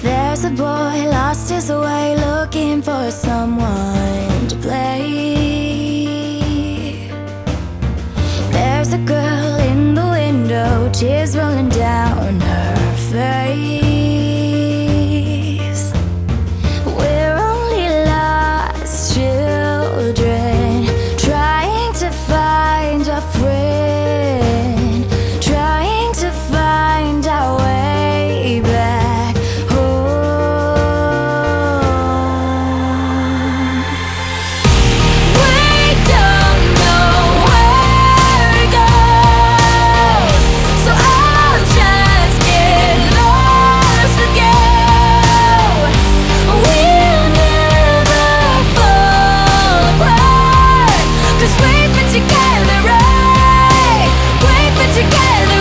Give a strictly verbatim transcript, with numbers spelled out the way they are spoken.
There's a boy lost his way, looking for someone to play. There's a girl in the window, tears rolling down